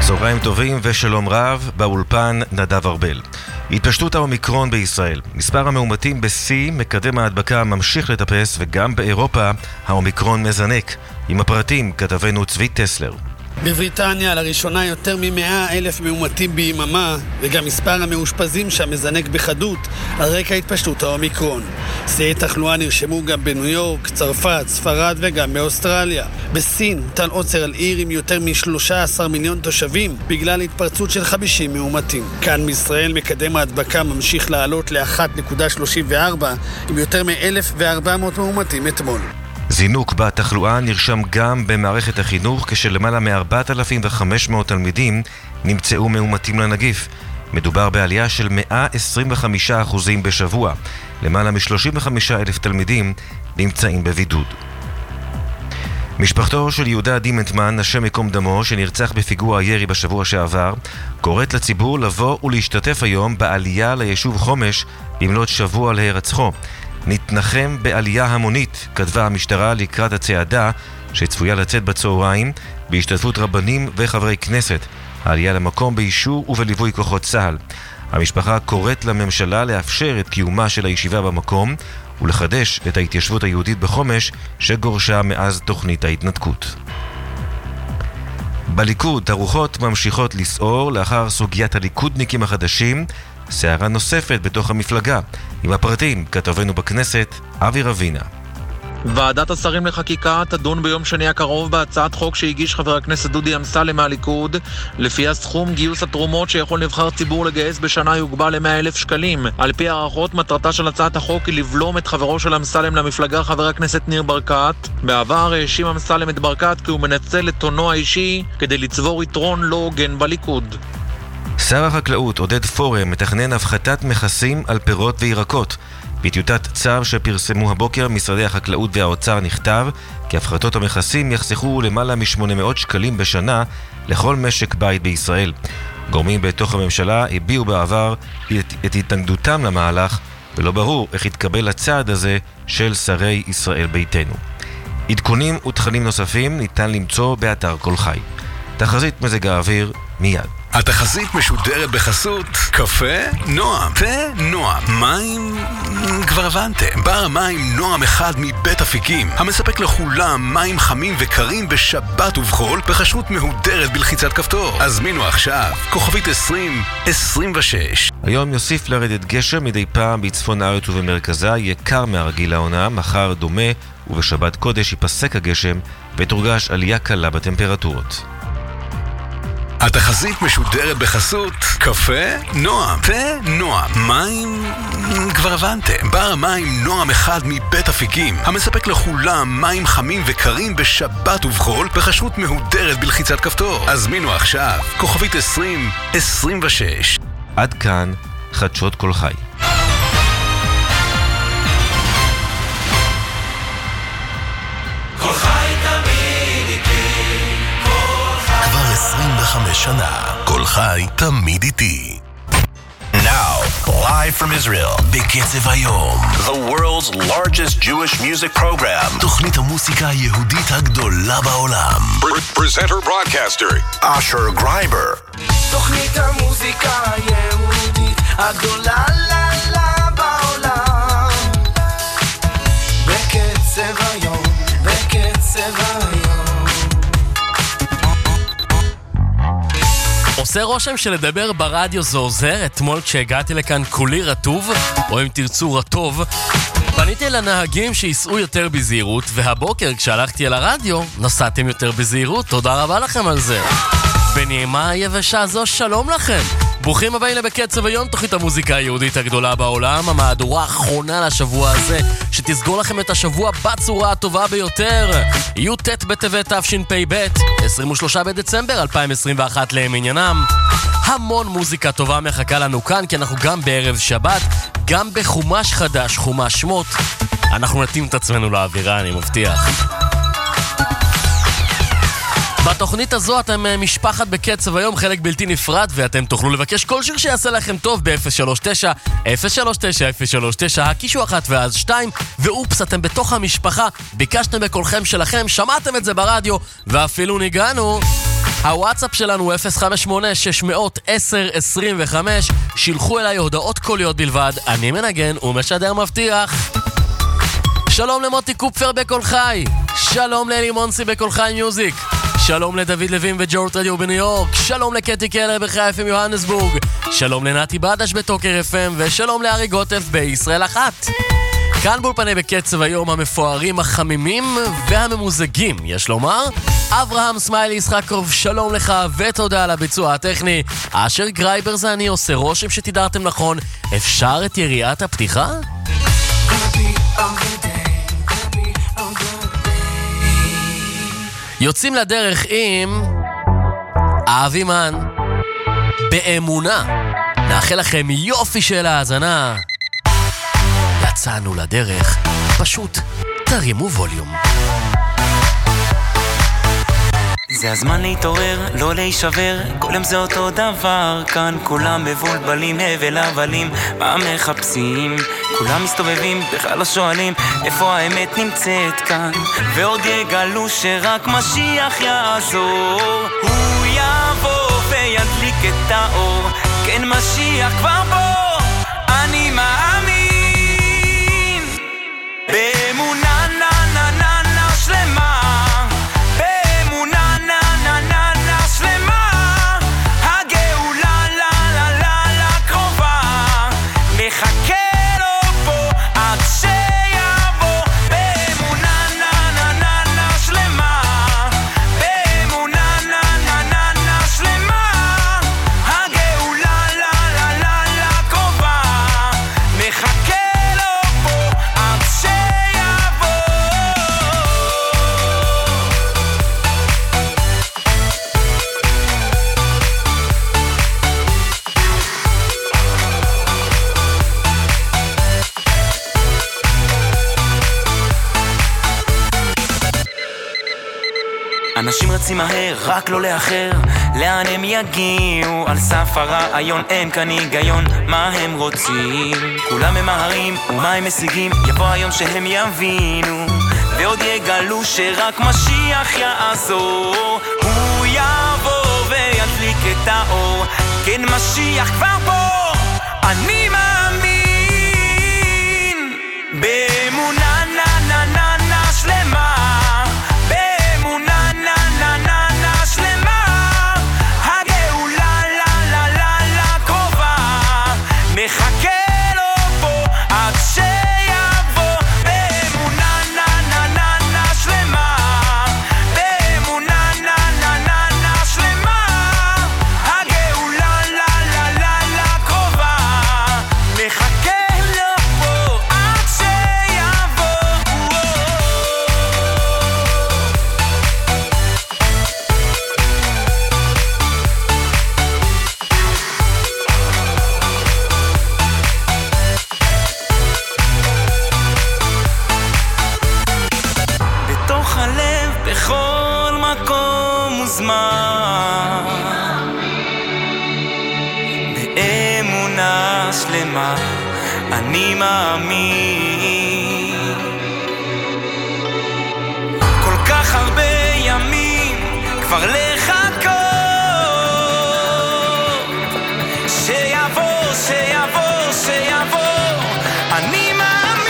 צהריים טובים ושלום רב, באולפן נדב ארבל. התפשטות האומיקרון בישראל. מספר המאומתים בשיא, מקדם ההדבקה ממשיך לטפס, וגם באירופה האומיקרון מזנק. עם הפרטים כתבנו צבי טסלר. בבריטניה לראשונה יותר מ100,000 מאומתים ביממה, וגם מספר המאושפזים שם מזנק בחדות על רקע התפשטות האומיקרון. שיאי תחלואה נרשמו גם בניו יורק, צרפת, ספרד וגם באוסטרליה. בסין הוטל עוצר על עיר עם יותר מ13 מיליון תושבים בגלל התפרצות של 50 מאומתים. כאן בישראל מקדם ההדבקה ממשיך לעלות ל-1.34 עם יותר מ1,400 מאומתים אתמול. זינוק בתחלואה נרשם גם במערכת החינוך, כשלמעלה מ4,500 תלמידים נמצאו מאומתים לנגיף. מדובר בעלייה של 125% בשבוע. למעלה מ35,000 תלמידים נמצאים בבידוד. משפחתו של יהודה דימנטמן, השם מקום דמו, שנרצח בפיגוע הירי בשבוע שעבר, קוראת לציבור לבוא ולהשתתף היום בעלייה ליישוב חומש במלאת שבוע להירצחו. נתנחם בעלייה המונית, כתבה המשטרה לקראת הצעדה שצפויה לצאת בצהריים בהשתתפות רבנים וחברי כנסת. העלייה למקום באישור ובליווי כוחות צה"ל. המשפחה קוראת לממשלה לאפשר את קיומה של הישיבה במקום ולחדש את ההתיישבות היהודית בחומש שגורשה מאז תוכנית ההתנתקות. בליכוד הרוחות ממשיכות לסעור לאחר סוגיית הליכודניקים החדשים, סערה נוספת בתוך המפלגה. עם הפרטים כתבנו בכנסת אבי רבינה. ועדת השרים לחקיקה תדון ביום שני הקרוב בהצעת חוק שהגיש חבר הכנסת דודי אמסלם מהליכוד, לפי הסכום גיוס התרומות שיכול נבחר ציבור לגייס בשנה יוגבל ל100,000 שקלים. על פי הערכות, מטרתה של הצעת החוק היא לבלום את חברו של אמסלם למפלגה, חבר הכנסת ניר ברקת. בעבר האשים אמסלם את ברקת כי הוא מנצל את טונו האישי כדי לצבור יתרון לא הוגן בליכוד. שר החקלאות עודד פורר מתכנן הפחתת מכסים על פירות וירקות. בטיוטת צו שפרסמו הבוקר משרדי החקלאות והאוצר נכתב כי הפחתות המכסים יחסכו למעלה מ800 שקלים בשנה לכל משק בית בישראל. גורמים בתוך הממשלה הביעו בעבר את התנגדותם למהלך, ולא ברור איך יתקבל הצעד הזה של שרי ישראל ביתנו. עדכונים ותכנים נוספים ניתן למצוא באתר כל חי. תחזית מזג האוויר מיד. התחזית משודרת בחסות קפה נועם, תה נועם, מים כבר הבנתם. בר המים נועם אחד מבית אפיקים, המספק לכולם מים חמים וקרים בשבת ובחול בחשרות מהודרת בלחיצת כפתור. הזמינו עכשיו, כוכבית 2026. היום יוסיף לרדת גשם מדי פעם בצפון הארץ ובמרכזה, יקר מהרגיל העונה. מחר דומה ובשבת קודש ייפסק הגשם ותורגש עלייה קלה בטמפרטורות. התחזית משודרת בחסות קפה נועם, תה נועם, מים כבר הבנתם. בר המים נועם אחד מבית אפיקים, המספק לכולם מים חמים וקרים בשבת ובחול בחשרות מהודרת בלחיצת כפתור. הזמינו עכשיו, כוכבית 2026. עד כאן חדשות כל חי. כל חי תמיד איתי, כבר 25 שנה, כל חי תמיד איתי. Now, live from Israel, בקצב היום, the world's largest Jewish music program, תוכנית המוסיקה היהודית הגדולה בעולם. Presenter broadcaster, Asher Greiber. תוכנית המוסיקה היהודית הגדולה בעולם. בקצב היום, בקצב היום. עושה רושם שלדבר ברדיו זה עוזר. אתמול כשהגעתי לכאן כולי רטוב, או אם תרצו רטוב, פניתי לנהגים שיסעו יותר בזהירות, והבוקר כשהלכתי אל הרדיו נסעתם יותר בזהירות. תודה רבה לכם על זה. בנעימה היבשה זו, שלום לכם. ברוכים הבאים לבקצב היום, תוכנית המוזיקה היהודית הגדולה בעולם, המהדורה האחרונה לשבוע הזה, שתסגור לכם את השבוע בצורה הטובה ביותר. י' ט' בטבת תשפ"ב, 23 בדצמבר 2021 למניינם. המון מוזיקה טובה מחכה לנו כאן, כי אנחנו גם בערב שבת, גם בחומש חדש, חומש שמות. אנחנו נתאים את עצמנו לאווירה, אני מבטיח. בתוכנית הזו אתם משפחת בקצב היום, חלק בלתי נפרד, ואתם תוכלו לבקש כל שיר שיעשה לכם טוב ב-039-039-039, הקישו 1 ואז 2, ואופס, אתם בתוך המשפחה, ביקשתם בקולכם שלכם, שמעתם את זה ברדיו, ואפילו ניגענו. הוואטסאפ שלנו 058-610-25, שילחו אליי הודעות קוליות בלבד, אני מנגן ומשדר מבטיח. שלום למוטי קופפר בכל חי, שלום לאלי מונסי בכל חי מיוזיק, שלום לדוד לוין וג'ורט רדיו בניו יורק, שלום לקטי קלר בחי FM יוהנסבורג, שלום לנתי בדש בטוקר FM, ושלום לארי גוטף בישראל אחת. כאן באולפני בקצב היום המפוארים, החמימים והממוזגים, יש לומר. אברהם סמיילי ישחקוב, שלום לך ותודה על הביצוע הטכני. אשר גרייבר זה אני, עושה רושם שתדעתם נכון. אפשר את יריעת הפתיחה? יוצאים לדרך עם אבימן באמונה. נאחל לכם יופי של האזנה. יצאנו לדרך, פשוט תרימו ווליום. זה הזמן להתעורר, לא להישבר, כל יום זה אותו דבר. כאן כולם מבולבלים, הבל הבלים, מה מחפשים? כולם מסתובבים, בכלל לא שואלים איפה האמת נמצאת כאן. ועוד יגלו שרק משיח יעזור, הוא יבוא וידליק את האור. כן, משיח כבר בוא, אני מאמין באמונה נה נה נה נה שלמה, באמונה נה נה נה נה שלמה. הגאולה לה לה לה לה קרובה, מחכה לו פה עד שיבוא. באמונה נה נה נה נה שלמה, באמונה נה נה נה נה שלמה. הגאולה לה לה לה לה קרובה, מחכה לו פה עד שיבוא. אנשים רצים מהר, רק לא לאחר. לאן הם יגיעו? על סף הרעיון אין כאן היגיון. מה הם רוצים? כולם ממהרים, ומה הם משיגים? יבוא היום שהם יבינו, ועוד יגלו שרק משיח יעזור. הוא יבוא וידליק את האור. כן, משיח כבר פה, אני מאמין באמונה נה נה נה נה שלמה, באמונה נה נה נה נה שלמה. הגאולה לה לה לה לה קרובה, מחכה לו פה עד שיבוא. באמונה נה נה נה נה שלמה, באמונה נה נה נה נה שלמה. הגאולה לה לה לה לה קרובה, מחכה לו פה עד שיבוא. בתוך הלב, בכל מקום וזמן, באמונה שלמה אני מאמין. כל כך הרבה ימים כבר לחכות, שיבוא, שיבוא, שיבוא. אני מאמין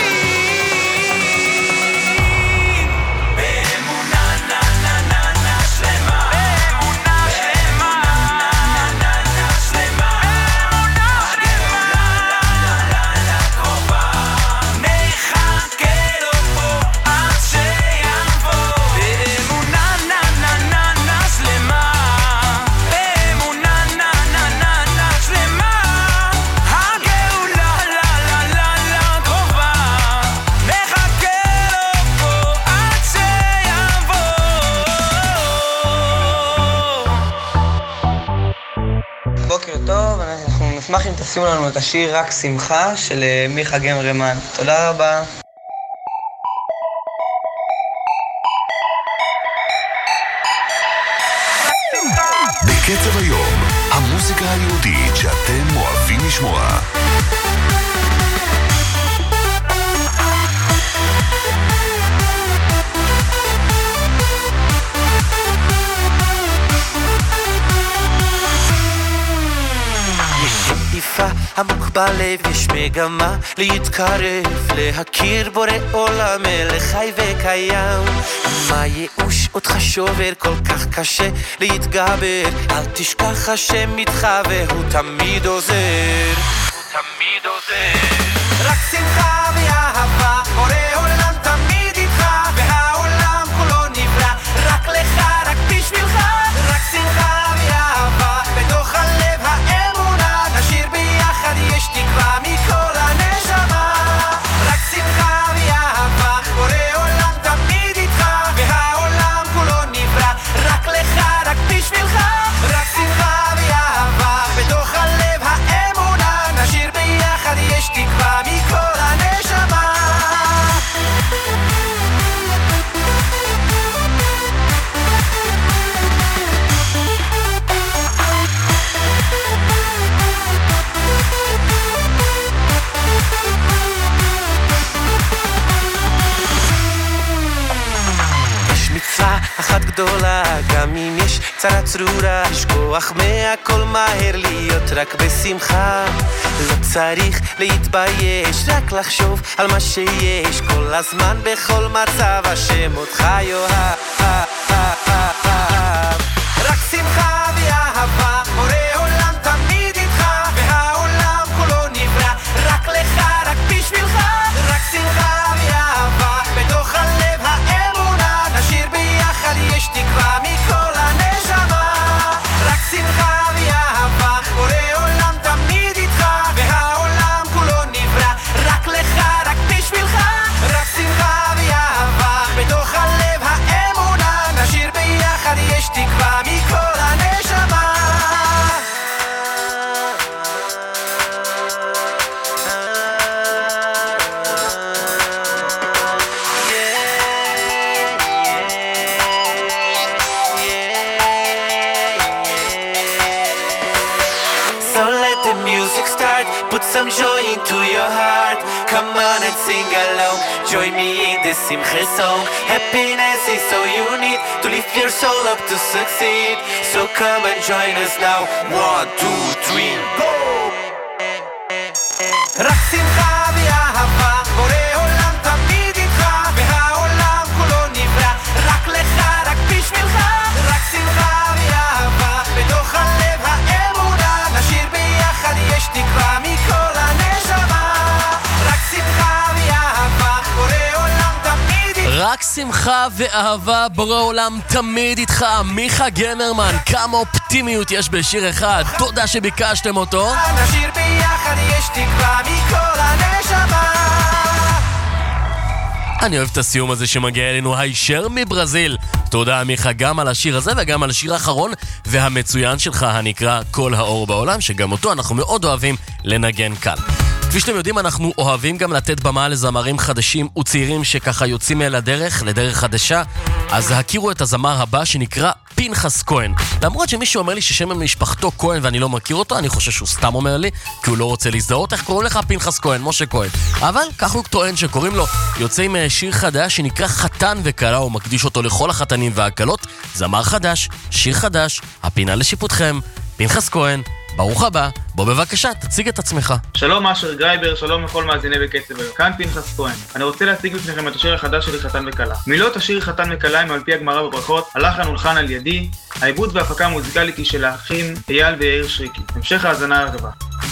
באמונה נה נה נה נה שלמה, באמונה שלמה, נה נה נה שלמה. אמונה שלמה, לה לה לה קרובה, מחכה לו פה עד שיבוא. באמונה נה נה נה נה שלמה, באמונה נה נה נה נה שלמה. הגאולה לה לה לה לה קרובה, מחכה לו פה עד שיבוא. בוקר טוב, אנחנו נשמח אם תשימו לנו את השיר רק שמחה של מיכה גמרמן. תודה רבה. בקצב היום, המוזיקה היהודית שאתם אוהבים לשמוע. בלב יש מגמה להתקרב, להכיר בורא עולם מלך חי וקיים. מה ייאוש אותך שובר, כל כך קשה להתגבר, אל תשכח השם איתך והוא תמיד עוזר, תמיד עוזר. רק שמחה ואהבה, בורא עולם תמיד איתך, והעולם כולו נברא רק לך, רק בשבילך. רק שמחה ואהבה, בתוך הלב האמונה, נשאיר ביחד יש תקווה מכל הנשמה. רק שמחה ואהבה, בורא עולם תמיד איתך, והעולם כולו נברא רק לך, רק בשבילך. רק שמחה ואהבה, בתוך הלב האמונה, נשאיר ביחד יש תקווה מכל הנשמה. יש מצווה אחת גדולה, גם אם יש צרה צרורה, לשכוח מהכל מהר, להיות רק בשמחה. לא צריך להתבייש, רק לחשוב על מה שיש, כל הזמן בכל מצב השם אותך יאהב. רק שמחה ואהבה, בורא עולם תמיד איתך, והעולם כולו נברא רק לך, רק בשבילך. רק שמחה ואהבה, בתוך הלב האמונה, נשאיר ביחד יש תקווה מכל הנשמה. רק שמחה ואהבה, בורא עולם תמיד איתך, והעולם כולו נברא רק לך, רק בשבילך. רק שמחה ואהבה, בתוך הלב האמונה, נשאיר ביחד יש תקווה מכל הנשמה. So let the music start, put some joy into your heart. Come on and sing along, join me in this simcha song. Happiness is so you need to lift your soul up to succeed. So come and join us now, 1, 2, 3, go! רק שמחה ואהבה, בורא עולם תמיד איתך, והעולם כולו נברא רק לך, רק בשבילך. רק שמחה ואהבה, בתוך הלב האמונה, נשאיר ביחד יש תקווה מכל הנשמה. רק שמחה ואהבה, בורא עולם תמיד איתך. רק שמחה ואהבה, בורא עולם תמיד איתך. מיכה גמרמן, כמה אופטימיות יש בשיר אחד, תודה שביקשתם אותו. נשאיר ביחד יש תקווה מכל הנשמה. אני אוהב את הסיום הזה שמגיע אלינו הישר מברזיל. תודה מיכה גם על השיר הזה וגם על השיר האחרון והמצוין שלך הנקרא כל האור בעולם, שגם אותו אנחנו מאוד אוהבים לנגן כאן. כפי שאתם יודעים, אנחנו אוהבים גם לתת במה לזמרים חדשים וצעירים שככה יוצאים אל הדרך, לדרך חדשה. אז הכירו את הזמר הבא שנקרא פנחס כהן. למרות שמישהו אומר לי ששם משפחתו כהן ואני לא מכיר אותו, אני חושב שהוא סתם אומר לי, כי הוא לא רוצה להזדהות. איך קוראים לך? פנחס כהן, משה כהן. אבל כך הוא טוען שקוראים לו. יוצא עם שיר חדש שנקרא חתן וכלה, הוא מקדיש אותו לכל החתנים והכלות. זמר חדש, שיר חדש, הפינה לשיפוטכם. פנחס כהן, ברוך הבא, בוא בבקשה, תציג את עצמך. שלום אשר גרייבר, שלום לכל מאזיני בקצב היום. כאן פנחס כהן. אני רוצה להציג בפניכם את השיר החדש שלי, חתן וכלה. מילות השיר חתן וכלה הם על פי הגמרא בברכות, הלחן הולחן על ידי, העיבוד וההפקה המוזיקלית היא של האחים אייל ויאיר שריקי. המשך ההאזנה הרבה.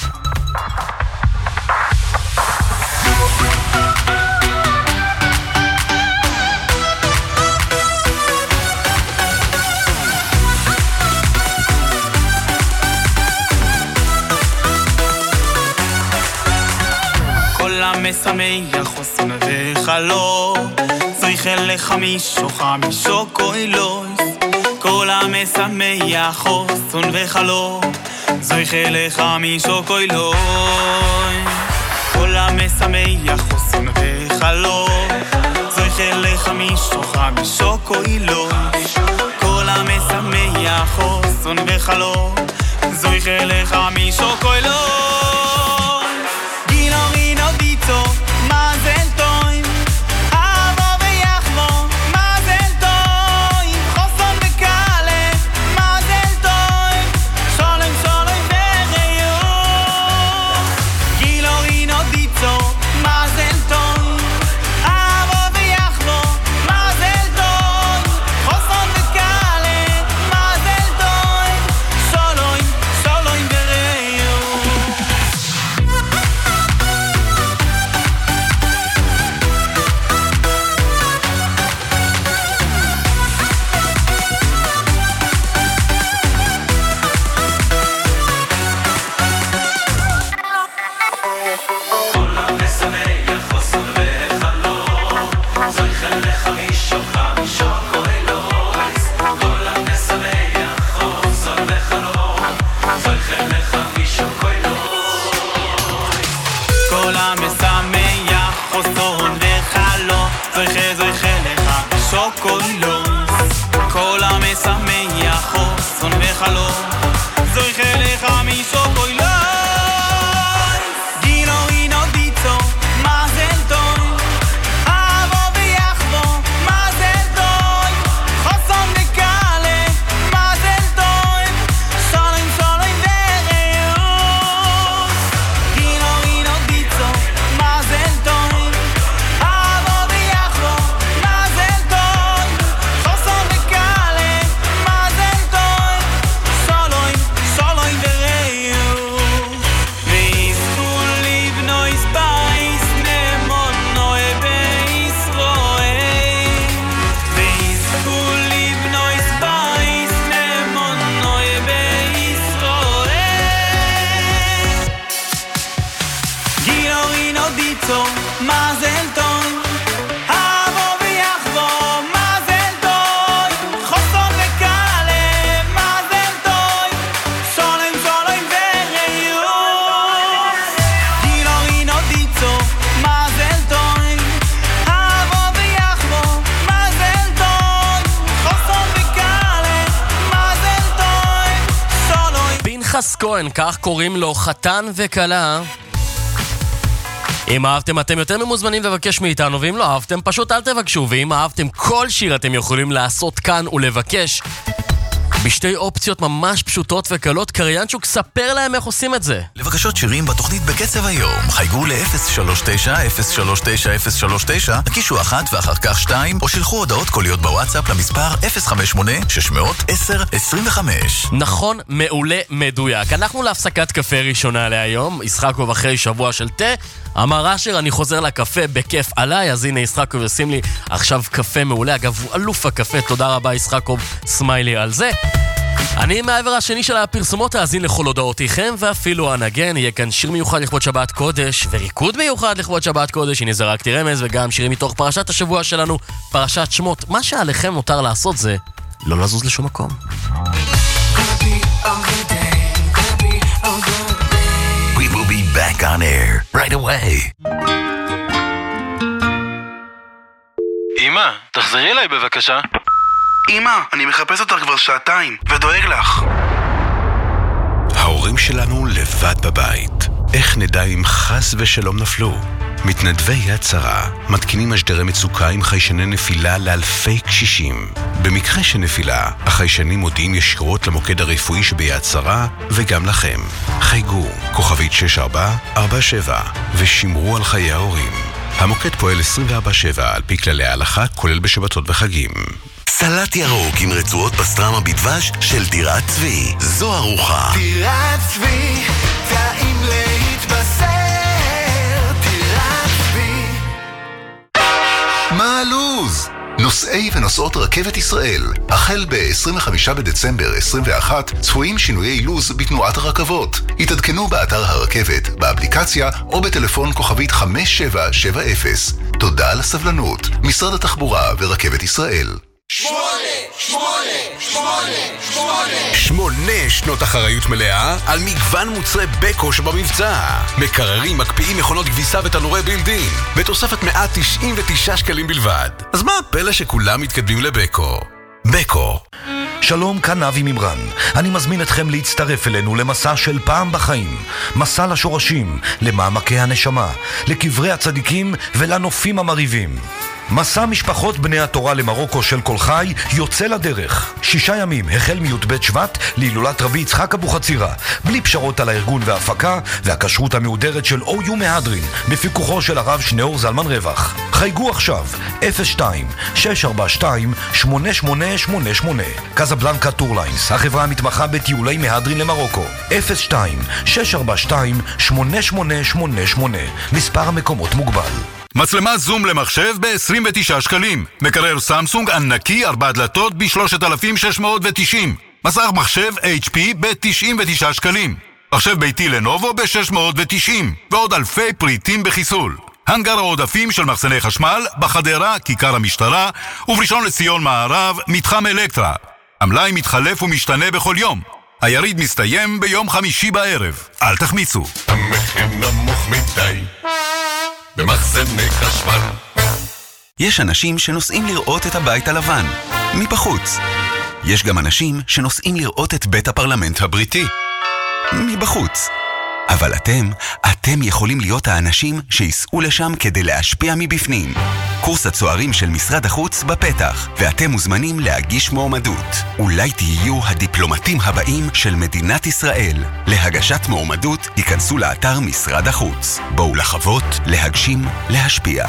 משמח חוסן וחלום, צריך אליך מישהו חמישו קוילוס. כל המשמח חוסן וחלום, צריך אליך מישהו קוילוס. כל המשמח חוסן וחלום, צריך אליך מישהו חמישו קוילוס. כל המשמח חוסן וחלום, צריך אליך מישהו קוילוס. מזל טוב, אהבו ויחבו, מזל טוב, חוסן וקלה, מזל טוב, שולם שולם וחיוך. בחלום זוי חלך מישו קוילוי גינו אינו דיצו מזל טוב אבו ויחבו מזל טוב חוסון וקלה מזל טוב סולוים סולוים וריוס גינו אינו דיצו מזל טוב אבו ויחבו מזל טוב חוסון וקלה מזל טוב סולוים סולוים וריוס ויזכו לבנויס בייס נמונוי בישראל ויזכו לבנויס בייס נמונוי בישראל גינו אינו דיצו מזל טוב אבו ויחבו מזל טוב חוסון וקלה מזל טוב סולוים סולוים וריוס גינו אינו דיצו מזל טוב אבו ויחבו מזל טוב חוסון וקלה מזל טוב סולוים פנחס כהן, כך קוראים לו, חתן וכלה. אם אהבתם אתם יותר ממוזמנים לבקש מאיתנו, ואם לא אהבתם פשוט אל תבקשו, ואם אהבתם כל שיר אתם יכולים לעשות כאן ולבקש בשתי אופציות ממש פשוטות וקלות. קריינצ'וק, ספר להם איך עושים את זה. לבקשות שירים בתוכנית בקצב היום, חייגו ל-039-039-039, הקישו 1 ואחר כך 2, או שלחו הודעות קוליות בוואטסאפ למספר 058-610-25. נכון, מעולה, מדויק. אנחנו להפסקת קפה ראשונה להיום. ישחקוב אחרי שבוע של תה אמר אשר, אני חוזר לקפה בכיף עליי. אז הנה ישחקוב ישים לי עכשיו קפה מעולה. אגב, הוא אלוף הקפה, תודה רבה ישחקוב, סמיילי על זה. אני מהעבר השני של הפרסומות האזין לכל הודעותיכם, ואפילו הנגן. יהיה כאן שיר מיוחד לכבוד שבת קודש וריקוד מיוחד לכבוד שבת קודש. הנה זרקתי רמז, וגם שירים מתוך פרשת השבוע שלנו, פרשת שמות. מה שעליכם מותר לעשות זה לא לזוז לשום מקום. We will be back on air right away. אמא, תחזרי אליי בבקשה. אמא, אני מחפש אותך כבר שעתיים ודואג לך. ההורים שלנו לבד בבית. איך נדע אם חס ושלום נפלו? מתנדבי יד שרה מתקינים משדרי מצוקה עם חיישני נפילה לאלפי קשישים. במקרה של נפילה, החיישנים מודיעים ישירות למוקד הרפואי שביד שרה וגם לכם. חייגו, כוכבית 6447, ושמרו על חיי ההורים. המוקד פועל 24/7 על פי כללי ההלכה, כולל בשבתות וחגים. סלט ירוק עם רצועות פסטרמה בדבש של טירת צבי. זו ארוחה. טירת צבי, טעים להתבשר. טירת צבי. מה הלוז? נוסעי ונוסעות רכבת ישראל. החל ב-25 בדצמבר 21 צפויים שינויי לוז בתנועת הרכבות. התעדכנו באתר הרכבת, באפליקציה או בטלפון כוכבית 5770. תודה על הסבלנות. משרד התחבורה ורכבת ישראל. 8 שנות אחריות מלאה על מגוון מוצרי בקו שבמבצע. מקררים, מקפיאים, מכונות כביסה ותנורי בילדין בתוספת 199 שקלים בלבד. אז מה הפלא שכולם מתקדמים לבקו? בקו. שלום, כאן אבי ממרן. אני מזמין אתכם להצטרף אלינו למסע של פעם בחיים. מסע לשורשים, למעמקי הנשמה, לקברי הצדיקים ולנופים המריבים. מסע משפחות בני התורה למרוקו של כל חי יוצא לדרך. 6 ימים, החל מי"ב שבט להילולת רבי יצחק אבוחצירא, בלי פשרות על הארגון וההפקה והכשרות המהודרת של OU מהדרין, בפיקוחו של הרב שניאור זלמן רווח. חייגו עכשיו 02-642-8888. קזבלנקה טורליינס, החברה המתמחה בטיולי מהדרין למרוקו. 02-642-8888. מספר המקומות מוגבל. מצלמה זום למחשב ב-29 שקלים. מקרר סמסונג ענקי 4 דלתות ב-3,690. מסך מחשב HP ב-99 שקלים. מחשב ביתי לנובו ב-690. ועוד אלפי פריטים בחיסול. הנגר העודפים של מחסני חשמל בחדרה, כיכר המשטרה, ובראשון לציון מערב, מתחם אלקטרה. המלאי מתחלף ומשתנה בכל יום. היריד מסתיים ביום חמישי בערב. אל תחמיצו. המחיר נמוך מדי במחסני חשמל. יש אנשים שנוסעים לראות את הבית הלבן מבחוץ, יש גם אנשים שנוסעים לראות את בית הפרלמנט הבריטי מבחוץ. אבל אתם יכולים להיות האנשים שיסעו לשם כדי להשפיע מבפנים. קורס הצוערים של משרד החוץ בפתח, ואתם מוזמנים להגיש מועמדות. אולי תהיו הדיפלומטים הבאים של מדינת ישראל. להגשת מועמדות ייכנסו לאתר משרד החוץ. בואו לחוות, להגשים, להשפיע.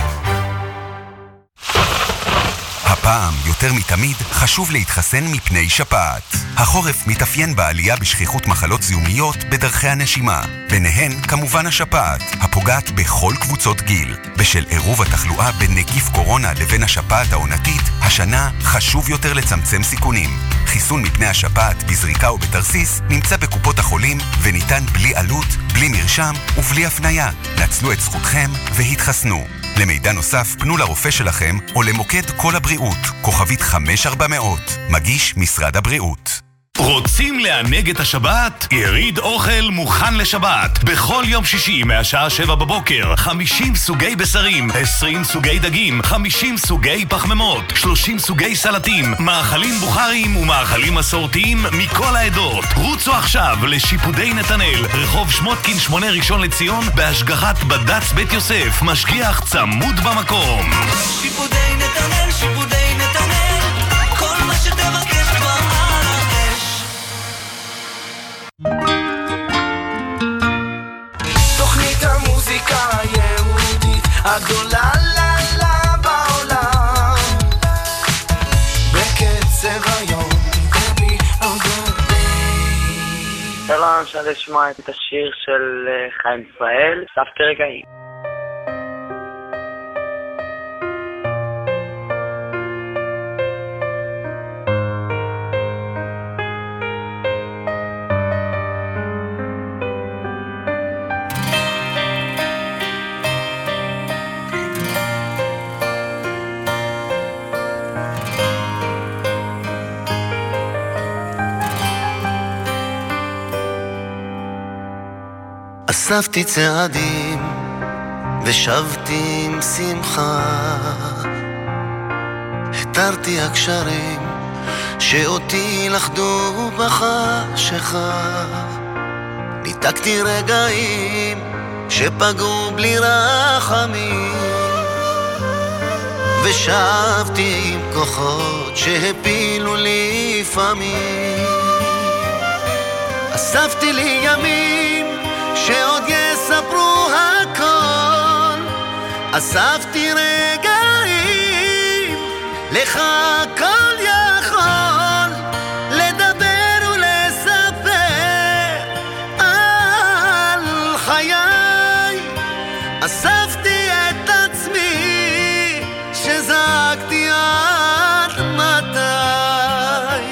הפעם, יותר מתמיד, חשוב להתחסן מפני שפעת. החורף מתאפיין בעלייה בשכיחות מחלות זיהומיות בדרכי הנשימה. ביניהן, כמובן השפעת, הפוגעת בכל קבוצות גיל. בשל עירוב התחלואה בין נגיף קורונה לבין השפעת העונתית, השנה חשוב יותר לצמצם סיכונים. חיסון מפני השפעת בזריקה או בתרסיס נמצא בקופות החולים וניתן בלי עלות, בלי מרשם ובלי הפניה. נצלו את זכותכם והתחסנו. למידע נוסף, פנו לרופא שלכם או למוקד כל הבריאות, כוכבית 5400, מגיש משרד הבריאות. רוצים לענג את השבת? יריד אוכל מוכן לשבת. בכל יום שישי מהשעה 7 בבוקר 50 סוגי בשרים, 20 סוגי דגים, 50 סוגי פחמימות, 30 סוגי סלטים, מאכלים בוכריים ומאכלים מסורתיים מכל העדות. רוצו עכשיו לשיפודי נתנאל, רחוב שמותקין 8 ראשון לציון, בהשגחת בד"ץ בית יוסף, משגיח צמוד במקום. שיפודי נתנאל, שיפודי נתנאל, כל מה שתבקש כבר. תוכנית המוזיקה היהודית הגדולה לילה בעולם, בקצב היום קובי אוגודי. שלום, אפשר לשמוע את השיר של חיים ישראל, ספתי רגעים. אספתי צעדים ושבתי עם שמחה, התרתי הקשרים שאותי לחדו בחשכה, ניתקתי רגעים שפגעו בלי רחמים, ושבתי עם כוחות שהפילו לי לפעמים. אספתי לי ימים שעוד יספרו הכל, אספתי רגעים לך הכל יכול לדבר ולספר על חיי. אספתי את עצמי שזעקתי עד מתי,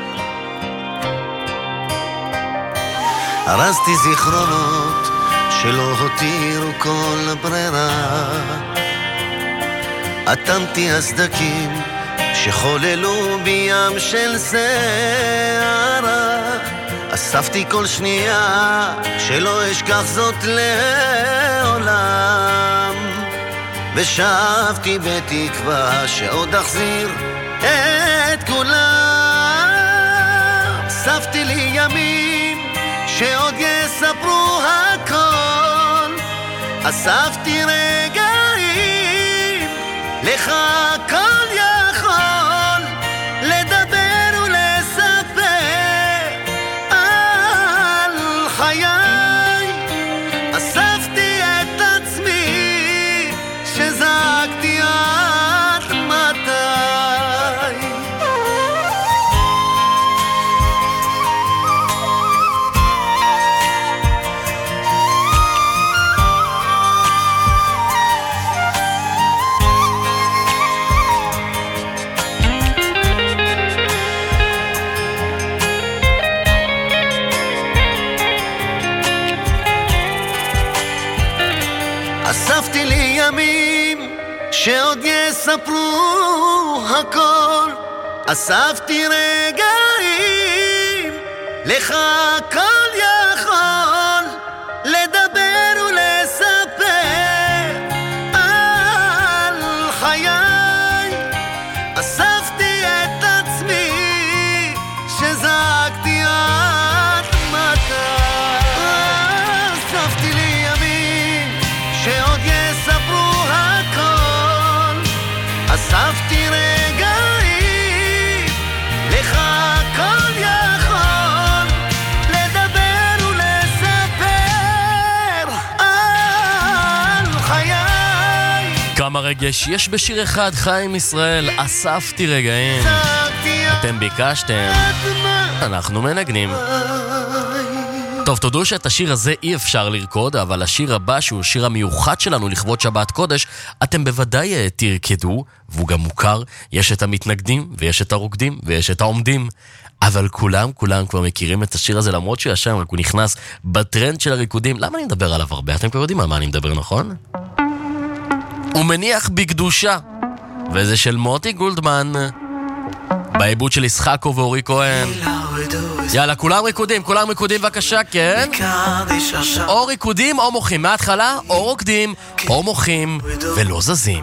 ארזתי זיכרונות שלא הותירו כל ברירה, אטמתי הסדקים שחוללו בים של שערה, אספתי כל שנייה שלא אשכח זאת לעולם, ושבתי בתקווה שעוד אחזיר את כולם. אספתי לי ימים שעוד יספרו הכל, אספתי רגעים לך הכל יכול לדבר ולספר על חיי. אספתי את עצמי שזעקתי עד מתי. אספתי לי ימים שעוד יספרו הכל, אספתי רגעים לך הכל יכול לדבר ולספר על חיי. אספתי את עצמי הרגש יש בשיר אחד, חיים ישראל, אספתי רגעים. אתם ביקשתם, אנחנו מנגנים. טוב, תודו שאת השיר הזה אי אפשר לרקוד, אבל השיר הבא, שהוא השיר המיוחד שלנו לכבוד שבת קודש, אתם בוודאי תרקדו, והוא גם מוכר. יש את המתנגדים, ויש את הרוקדים, ויש את העומדים. אבל כולם כבר מכירים את השיר הזה, למרות שהוא ישם, רק הוא נכנס בטרנד של הריקודים. למה אני מדבר עליו הרבה? אתם כבר יודעים על מה אני מדבר, נכון? הוא מניח בקדושה, וזה של מוטי גולדמן, בעיבוד של ישחקו ואורי כהן. יאללה, כולם ריקודים בבקשה, כן? או ריקודים או מוחים, מההתחלה או רוקדים או מוחים ולא זזים.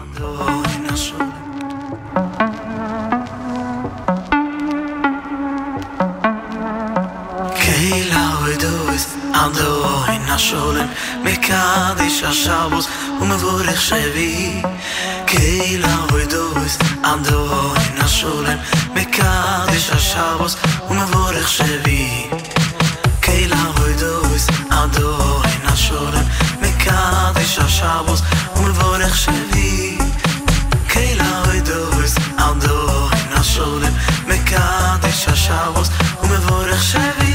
Andoi na sholen mekadish shabos umvorich shevi keila hoydos andoi na sholen mekadish shabos umvorich shevi keila hoydos andoi na sholen mekadish shabos umvorich shevi keila hoydos andoi na sholen mekadish shabos umvorich shevi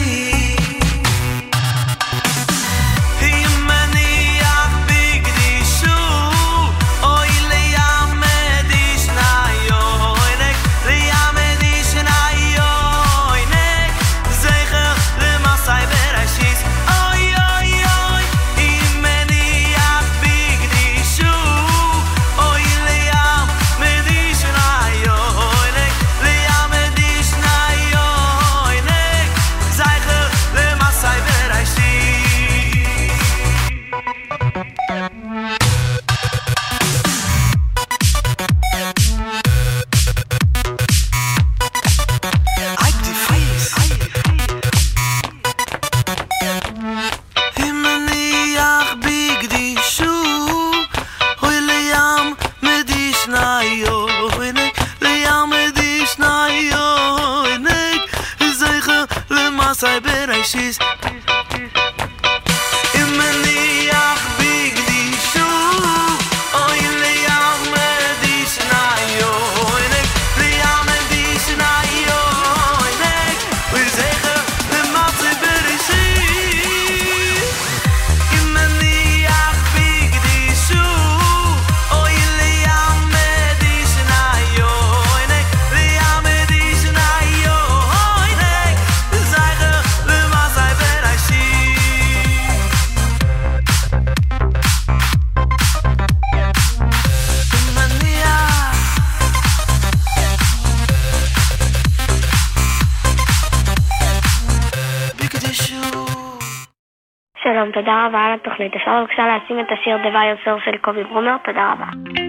שלום, תודה רבה על התוכנית. אפשר בבקשה לשים את השיר דבר יוצר של קובי ברומר? תודה רבה.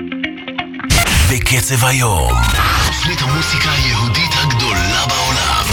בקצב היום, תוכנית המוסיקה היהודית הגדולה בעולם.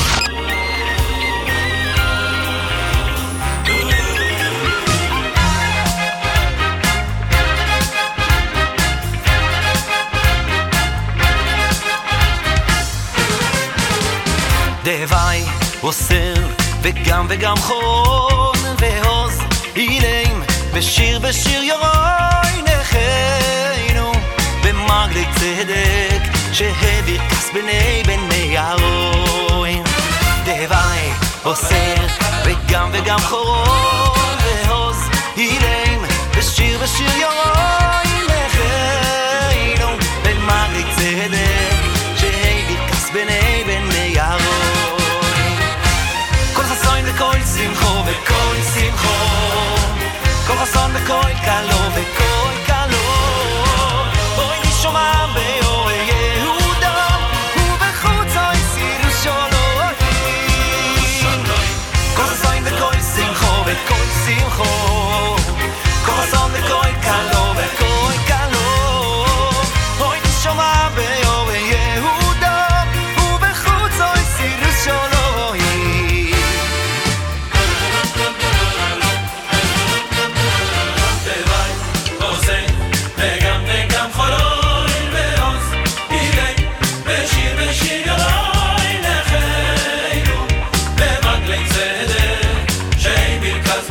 דווי עושר וגם חורון והוז אילם בשיר יורוי נחיינו במגלי צדק שהביר כס בני הרוי. דווי עושר וגם חורון והוז אילם בשיר יורוי נחיינו במגלי צדק שהביר כס בני הרוי. כל שמחו וכל שמחו, כל חסון וכל קלו וכל קלו, בואי נשומע באור יהודה ובחוץ אוי סירו שולוים. כל חסון וכל שמחו וכל שמחו, כל חסון וכל קלו וכל קלו, בואי נשומע באור יהודה ובחוץ אוי סירו שולוים.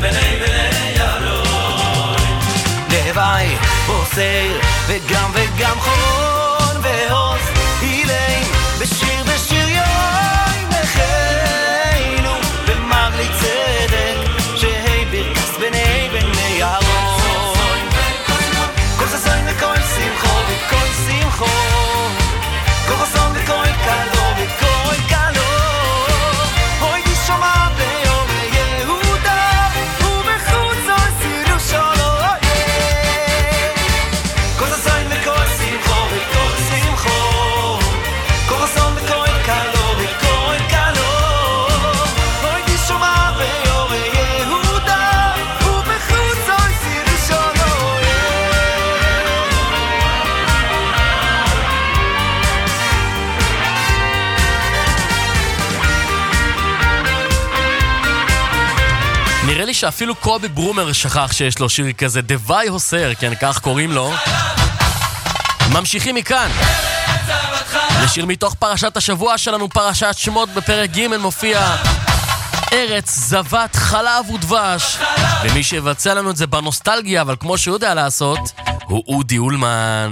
וגם לי שאפילו קובי ברומר שכח שיש לו שיר כזה, דווי הוסר, כן, כך קוראים לו. ממשיכים מכאן לשיר מתוך פרשת השבוע שלנו, פרשת שמות. בפרק ג' מופיע ארץ זבת חלב ודבש, ומי שיבצע לנו את זה בנוסטלגיה, אבל כמו שהוא יודע לעשות, הוא אודי אולמן.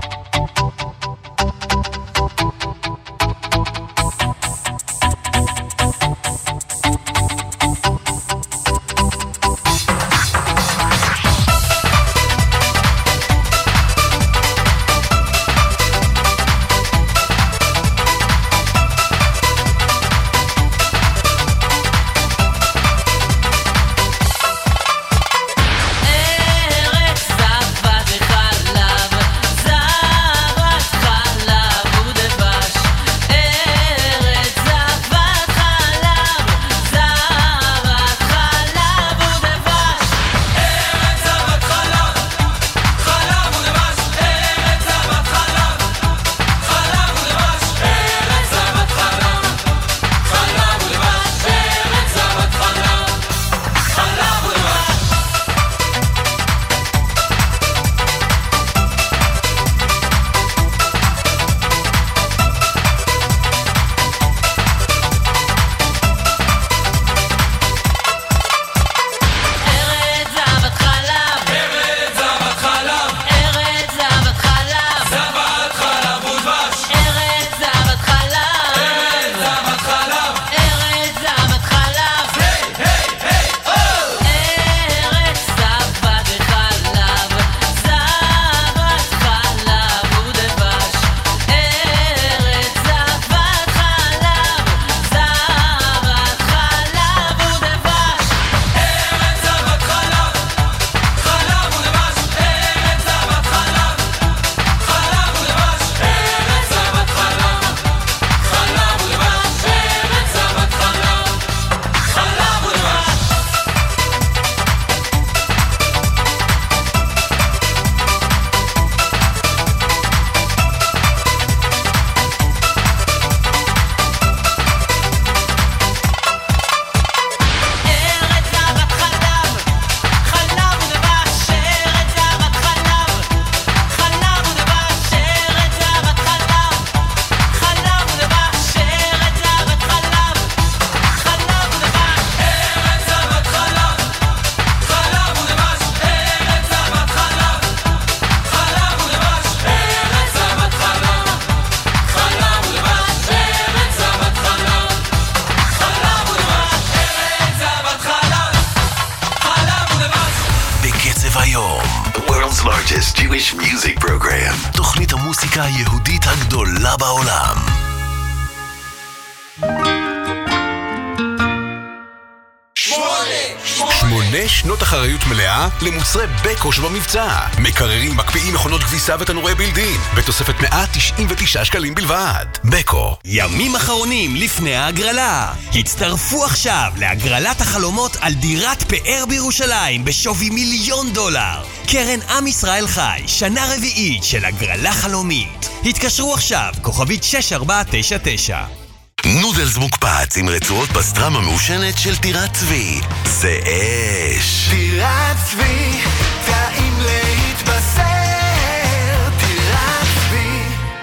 תוכנית המוסיקה היהודית הגדולה בעולם. שמונה שנות אחריות מלאה למוצרי בקו שבמבצע. מקררים, מקפיאים, מכונות כביסה ותנורי בילדין בתוספת 199 שקלים בלבד. בקו. ימים אחרונים לפני ההגרלה. הצטרפו עכשיו להגרלת החלומות על דירת פאר בירושלים בשווי $1,000,000. קרן עם ישראל חי, שנה רביעית של הגרלה חלומית. התקשרו עכשיו, כוכבית 6499. נודלס מוקפץ עם רצועות פסטרמה מעושנת של טירת צבי. זה אש. טירת צבי, טעים להתבשר. טירת צבי.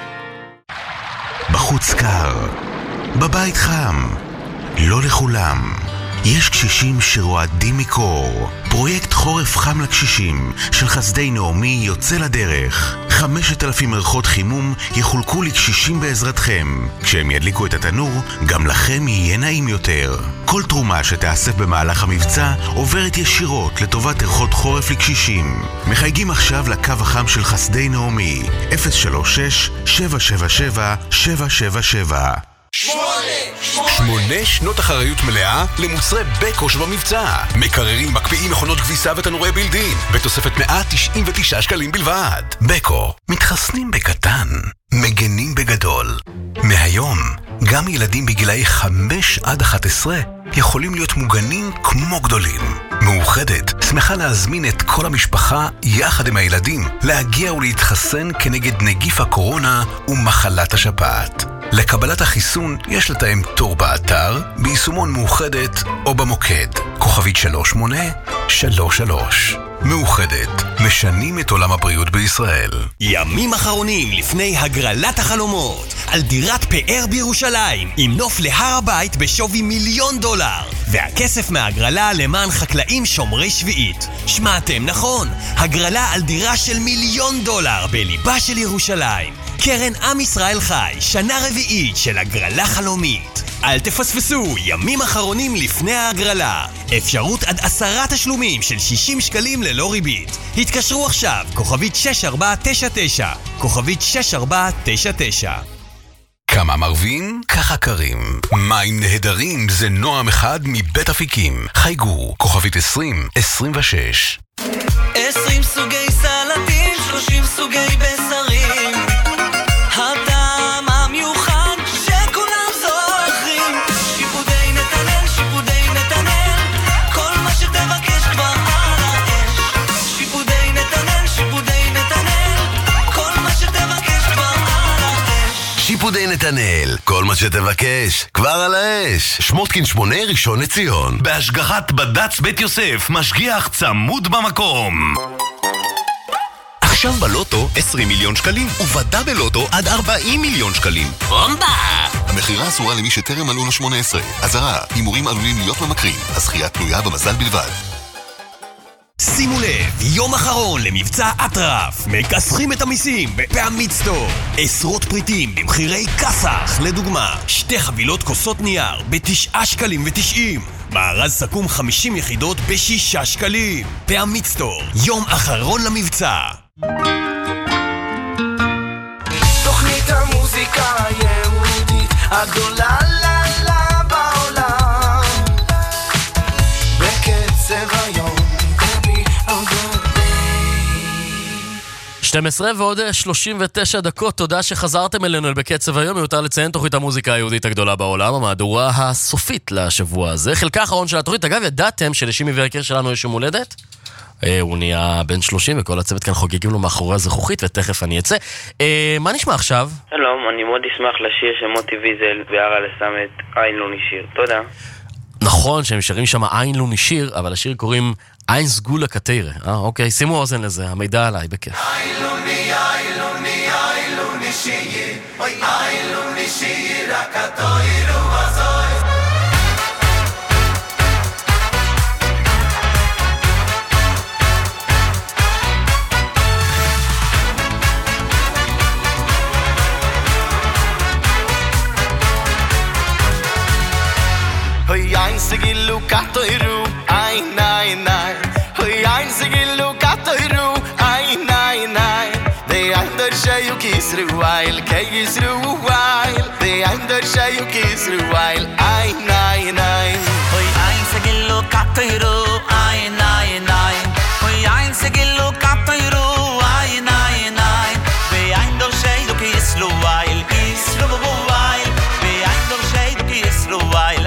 בחוץ קר, בבית חם. לא לכולם. יש קשישים שרועדים מקור. פרויקט חורף חם לקשישים של חסדי נעמי יוצא לדרך. 5,000 ערכות חימום יחולקו לקשישים בעזרתכם. כשהם ידליקו את התנור, גם לכם יהיה נעים יותר. כל תרומה שתאסף במהלך המבצע עוברת ישירות לטובת ערכות חורף לקשישים. מחייגים עכשיו לקו החם של חסדי נעמי 036-777-777. 8 שנות אחריות מלאה למוצרי בקו שבמבצע. מקררים, מקפיאים, מכונות כביסה ותנורי בילדין בתוספת 199 שקלים בלבד. בקו. מתחסנים בקטן, מגנים בגדול. מהיום, גם ילדים בגילאי 5-11 יכולים להיות מוגנים כמו גדולים. מאוחדת שמחה להזמין את כל המשפחה יחד עם הילדים להגיע ולהתחסן כנגד נגיף הקורונה ומחלת השפעת. לקבלת החיסון יש לתאם תור באתר, ביישומון מאוחדת או במוקד. כוכבית 3833. מאוחדת, משנים את עולם הבריאות בישראל. ימים אחרונים לפני הגרלת החלומות על דירת פאר בירושלים עם נוף להר הבית בשווי $1,000,000 והכסף מהגרלה למען חקלאים שומרי שביעית. שמעתם נכון, הגרלה על דירה של $1,000,000 בליבה של ירושלים. קרן עם ישראל חי, שנה רביעית של הגרלה חלומית. אל תפספסו, ימים אחרונים לפני ההגרלה. אפשרות עד 10 תשלומים של 60 שקלים ללא ריבית. התקשרו עכשיו, כוכבית 6499, כוכבית 6499. כמה מרווין, ככה קרים. מים נהדרים זה נועם אחד מבית אפיקים. חייגו, כוכבית 2026. 20 סוגי סלטים, 30 סוגי בשרים, הטעם המיוחד שכולם זוכרים. שיפודי נתנאל, שיפודי נתנאל, כל מה שתבקש כבר על האש. שיפודי נתנאל, שיפודי נתנאל, כל מה שתבקש כבר על האש. שיפודי נתנאל, כל מה שתבקש כבר על האש. שמוטקין 8 ראשון לציון. בהשגחת בד"ץ בית יוסף, משגיח צמוד במקום. עכשיו בלוטו 20 מיליון שקלים, ובדה בלוטו עד 40 מיליון שקלים. בומבה! המחירה אסורה למי שטרם מלאו לו 18. אזהרה, הימורים עלולים להיות ממכרים. הזכייה תלויה במזל בלבד. שימו לב, יום אחרון למבצע אטרף. מכסחים את המיסים בפעמית סטור. עשרות פריטים במחירי כסח. לדוגמה, 2 חבילות כוסות נייר ב9.90 שקלים. מארז סכו"ם 50 יחידות ב6 שקלים. פעמית סטור, יום אחרון למבצע. תוכנית המוזיקה היהודית הגדולה לה בעולם, בקצב היום. 12 ועוד 39 דקות, תודה שחזרתם אלינו אל בקצב היום. מיותר לציין תוכנית המוזיקה היהודית הגדולה בעולם, המהדורה הסופית לשבוע הזה. חלקה האחרון של התוכנית. אגב, ידעתם שלשימי ורקר שלנו יש יום הולדת? הוא נהיה בן 30 וכל הצוות כאן חוגגים לו מאחורי הזכוכית, ותכף אני אצא. מה נשמע עכשיו? שלום, אני מאוד אשמח לשיר שמוטי ויזל ויערה לסמת עין לא נשיר. תודה. נכון שהם שרים שם עין לא נשיר, אבל השיר קוראים עין סגולה כתירה. אוקיי, שימו אוזן לזה, המידע עליי, בכיף. עין לא נשיר, עין לא נשיר, רק התוירו הזוי. Ein sigilu katoiru ai nai nai ein sigilu katoiru ai nai nai de ander shayu kisru while kisru while de ander shayu kisru while ai nai nai ein sigilu katoiru ai nai nai ein sigilu katoiru ai nai nai de ander shayu kisru while while de ander shayu kisru while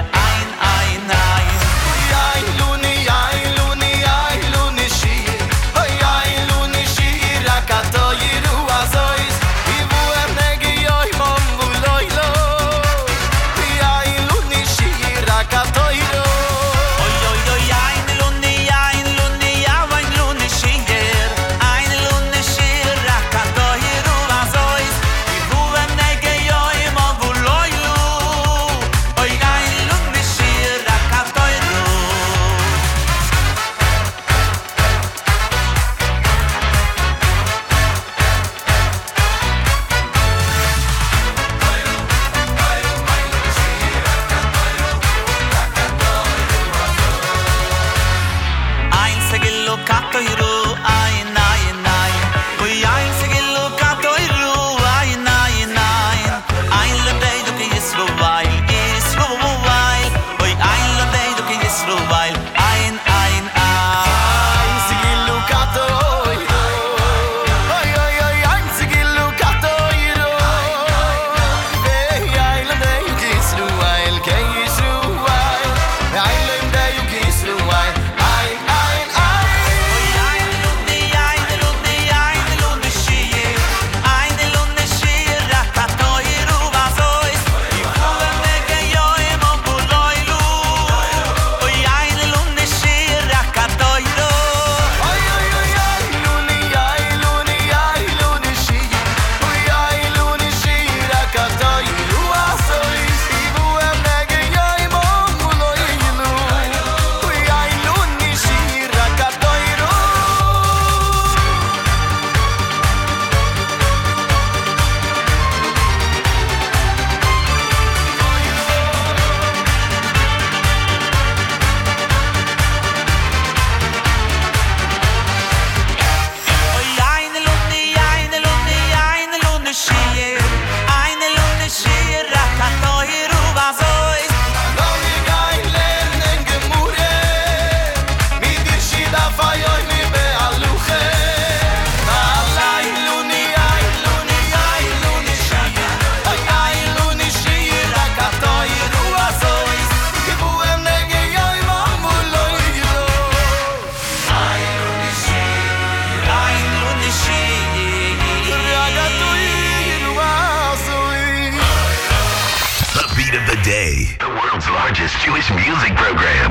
The world's largest Jewish music program.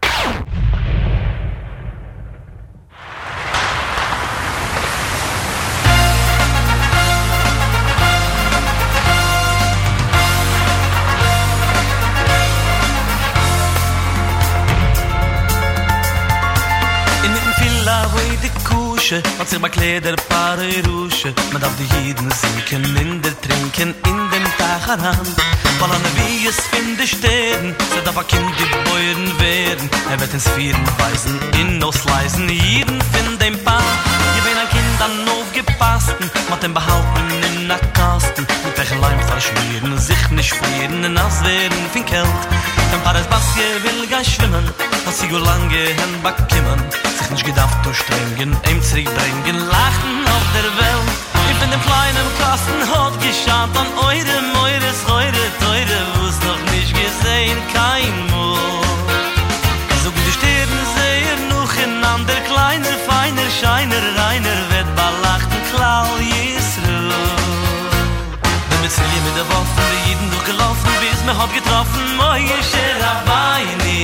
Hat sich bei Kleider Paare Rusche Man darf die Jiden sinken in der Trinken in dem Tacharan Weil an wie es finde Städten So darf ein Kind die Beuren werden wird ins Vieren weisen in Ausleisen Jiden finden den Paar Hier bin ein Kind an aufgepassten Mit dem Behalten in der Kasten Mit welchen Leim verschmieren Sich nicht frieren Nass werden fin Kält Ein Paar des Basje will gar schwimmen Was sie go lange hen backimmen Sich nicht gedacht durchdrängen Ihm zurückbringen Lachen auf der Welt Ich bin dem kleinen Kasten Hat geschaut an eure Meures Heure Teure Wo's noch nicht gesehen Kein Mord So wie die Städten sehen Noch einander Kleiner, feiner, scheiner Reiner wird belachten Klau Yisroel Wenn wir zählen mit der Waffen Die Jeden durchgelaufen Bis mir hat getroffen Moishe Rabbeini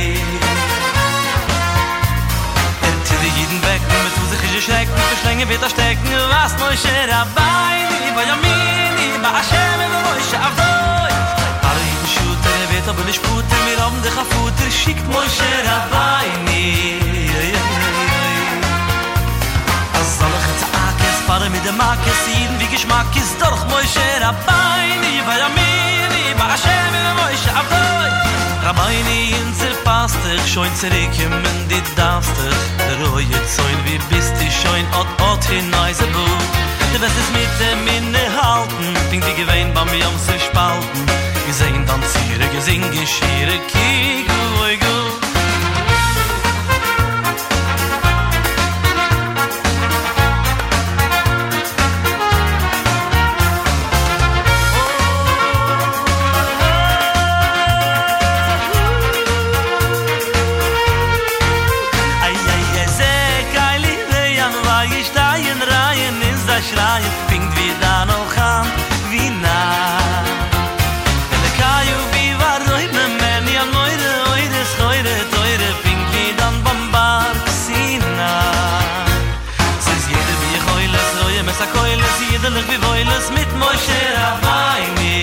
Die Jeden weg, mit sich schrecken, verschlängen wird stecken, was Moshe Rabbeini, bei Yamini, bei Hashem, bei Moshe Avdoi. Alle Jeden schütter, wird aber nicht puter, wir haben dich auf Futter, schickt Moshe Rabbeini. Als alle Getzakes, Pfarrer mit dem Makes, Jeden wie Geschmack ist doch Moshe Rabbeini, bei Yamini, bei Hashem, bei Moshe Avdoi. Rabbeini in zerpastig, schoin zerikemmen, die darfstig. Der rohe Zäun, wie bist du schoin, ot hineise Buch. Du wirst es mit dem innehalten, fing die Gewein beim Jam zu spalten. Gesehen, tanziere, gesing, geschiere, kiek, ui, gu. Schreien, pinkt wie da noch an, wie nah. In der Kajo, wie war Räume, Meni an Meure, Eure, Scheure, Teure, pinkt wie dann Bambar, Sina. Es ist jeder wie ich heules, Reue, Messa Keules, jederlich wie Woiles, mit Moshe Rabbeini.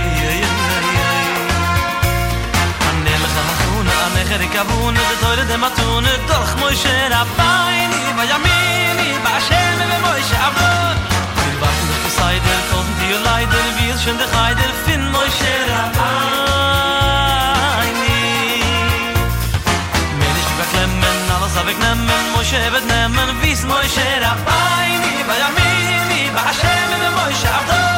Anelech Achune, Anecher Kavune, der Teure, der Matune, doch Moshe Rabbeini, bei Yamini, bei Hashem, bei Moshe Avdoi. Seider, tausend die Leider, wie es schon der Heider, fin Moshe Rabbeini. Mir nicht überklemmen, alles wegnehmen, Moshe wird nehmen, wie's Moshe Rabbeini, bei Yamini, bei Hashem, bei Moshe Avdoi.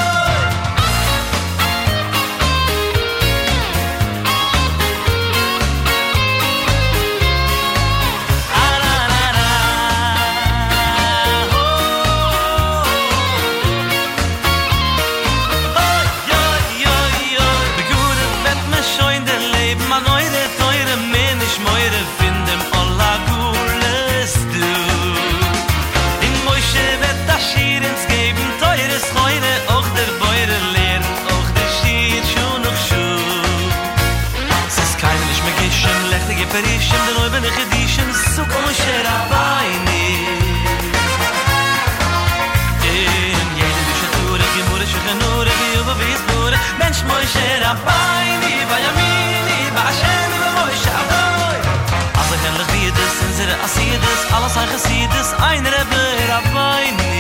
Perishim, der Neube Nechedishim, Suk Moshe Rabbeini. In jedem Bishature, Gimure, Shechanure, Giyuva, Vizbure, Mensch Moshe Rabbeini, Vayamini, Ba'ashem, Moshe Avdoi. Also herrlich wie das, unsere Asides, alles ein Chasides, ein Rebbe Rabbeini.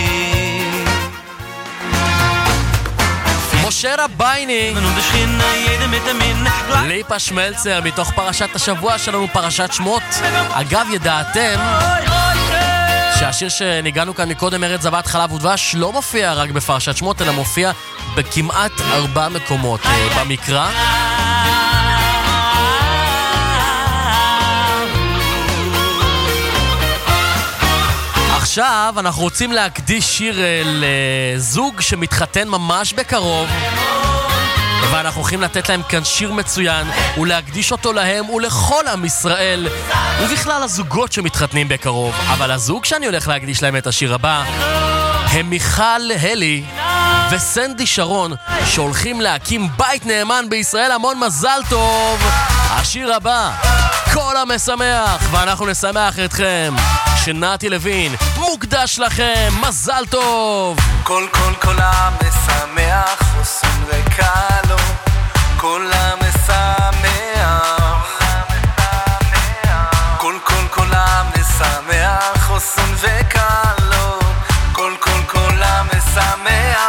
משה רבייני ליפה שמלצר מתוך פרשת השבוע שלנו, פרשת שמות. אגב, ידעתם שהשיר שניגענו כאן מקודם, ארץ זבת חלב ודבש, לא מופיע רק בפרשת שמות, אלא מופיע בכמעט 4 מקומות במקרא. עכשיו אנחנו רוצים להקדיש שיר לזוג שמתחתן ממש בקרוב, ואנחנו הולכים לתת להם כאן שיר מצוין ולהקדיש אותו להם ולכל עם ישראל ובכלל הזוגות שמתחתנים בקרוב. אבל הזוג שאני הולך להקדיש להם את השיר הבא הם מיכל הלי וסנדי שרון שהולכים להקים בית נאמן בישראל. המון מזל טוב. השיר הבא, כל המשמח, ואנחנו נשמח אתכם. שנתי לוין, מוקדש לכם, מזל טוב. כל המשמח חוסן וקלו, כל המשמח, כל המשמח חוסן וקלו, כל המשמח.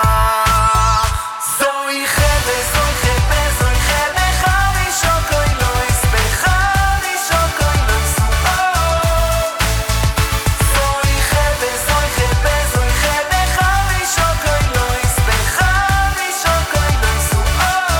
זוהי חבל, זוהי חבל, זוהי חבל חמישו כוי לא יסבך, חמישו כוי לא יסבך. זוהי חבל, זוהי חבל, זוהי חבל חמישו כוי לא יסבך, חמישו כוי לא יסבך.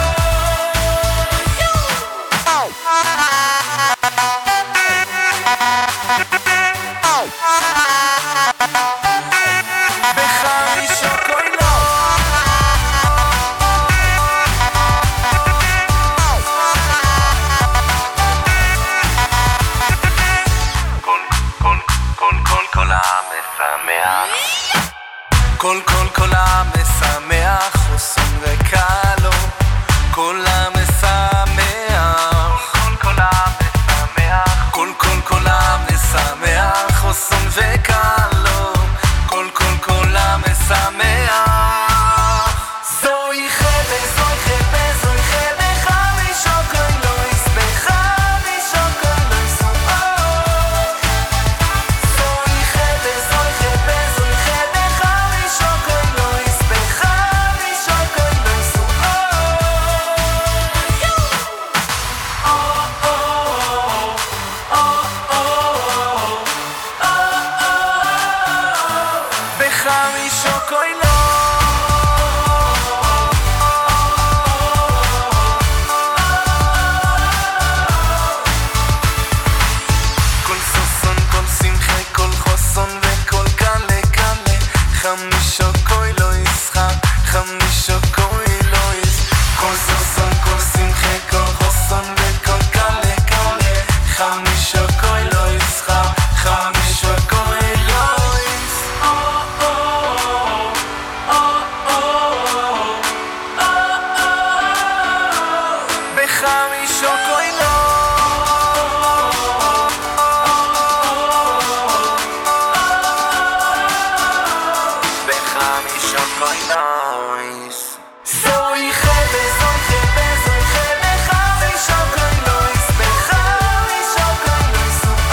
כל המשמח חוסן וקלו, כל המשמח, כל המשמח חוסן וקלו, כל המשמח. זוהי חבל, זוהי חבל, זוהי חבל חמישו כוי לא יסבך, חמישו כוי לא יסבך. זוהי חבל, זוהי חבל, זוהי חבל חמישו כוי לא יסבך, חמישו כוי לא יסבך. בחמישו כוי לא. כל ששון, כל שמחה, כל חוסון וכל קלה קלה, חמישו כוי לא ישחק, חמישו כוי לא ישחק. כל ששון, כל שמחה, כל חוסון וכל קלה קלה, חמישו כוי לא ישחק, חמישו כוי לא ישחק. בחמישו כוי לא. זוהי חבל, זוהי חבל, זוהי חבל חמישו כוי לא יסבך, חמישו כוי לא יסבך.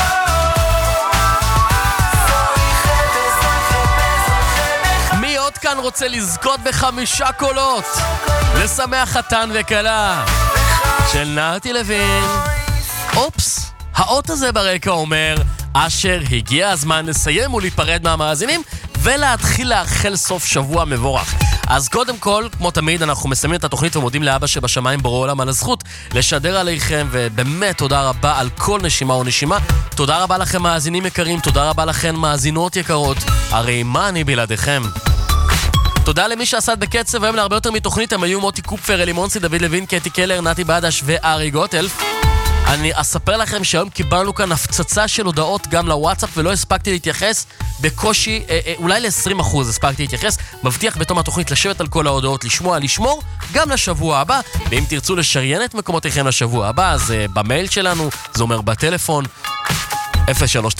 זוהי חבל, זוהי חבל, זוהי חבל. מי עוד כאן רוצה לזכות ב5 קולות? לשמח חתן וכלה של נתי לוין. אופס, האות הזה ברקע אומר אשר הגיע הזמן לסיים ולהיפרד מהמאזינים ולהתחיל לאחל סוף שבוע מבורך. אז קודם כל, כמו תמיד, אנחנו מסיימים את התוכנית ומודים לאבא שבשמיים בורא עולם על הזכות לשדר עליכם, ובאמת תודה רבה על כל נשימה ונשימה. תודה רבה לכם מאזינים יקרים, תודה רבה לכם מאזינות יקרות, הרי מה אני בלעדיכם. תודה למי שעשת בקצב, היום להרבה יותר מתוכנית הם היו מוטי קופפר, אלי מונסי, דוד לוין, קטי קלר, נתי בדש וארי גוטלף. אני אספר לכם שהיום קיבלנו כאן הפצצה של הודעות גם לוואטסאפ ולא הספקתי להתייחס, בקושי, אולי ל-20% הספקתי להתייחס. מבטיח בתום התוכנית לשבת על כל ההודעות, לשמור גם לשבוע הבא, ואם תרצו לשריין את מקומותיכם לשבוע הבא, אז במייל שלנו, זה אומר בטלפון 039-039-039,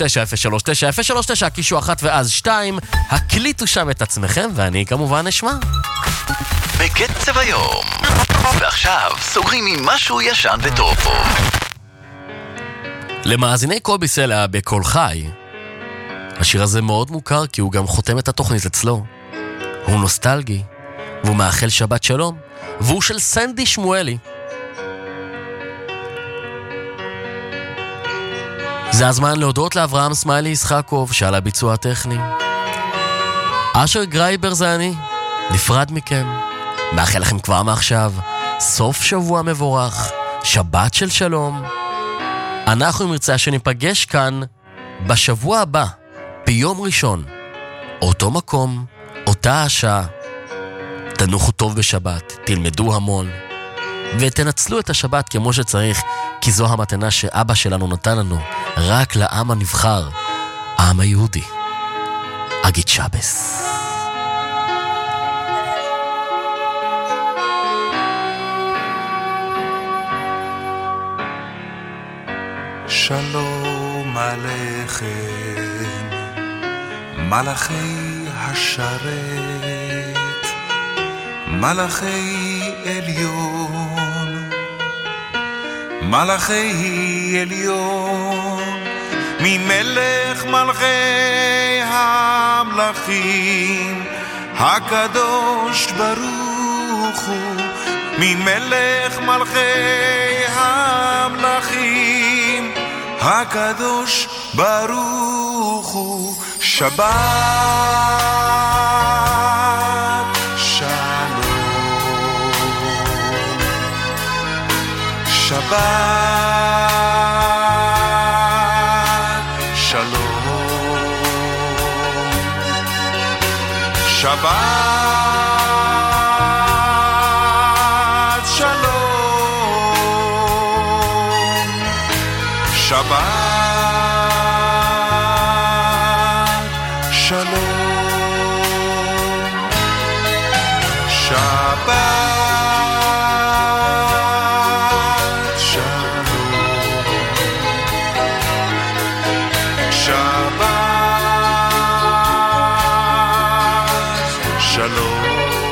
קישו 1 ואז 2, הקליטו שם את עצמכם ואני כמובן אשמע. בקצב היום. ועכשיו סוגרים עם משהו ישן וטוב. למאזיני קובי סלע בכל חי, השיר הזה מאוד מוכר כי הוא גם חותם את התוכנית אצלו. הוא נוסטלגי, והוא מאחל שבת שלום, והוא של סנדי שמואלי. זה הזמן להודות לאברהם סמיילי ישחקוב שעל הביצוע הטכני. אשר גרייבר זה אני, נפרד מכם. מאחל לכם כבר מעכשיו סוף שבוע מבורך, שבת של שלום. אנחנו מרצה שניפגש כאן בשבוע הבא, ביום ראשון, אותו מקום, אותה השעה. תנוחו טוב בשבת, תלמדו המון, ותנצלו את השבת כמו שצריך, כי זו המתנה שאבא שלנו נתן לנו, רק לעם הנבחר, העם היהודי. אגיד שבס. שלום עליכם, מלאכי השרת, מלאכי עליון, מלאכי עליון, ממלך מלכי המלכים, הקדוש ברוך הוא, ממלך מלכי המלכים, הקדוש ברוך הוא. שבת שלום, שבת שלום, שבת שלום, שבת שלום, שבת שלום, שבת שלום,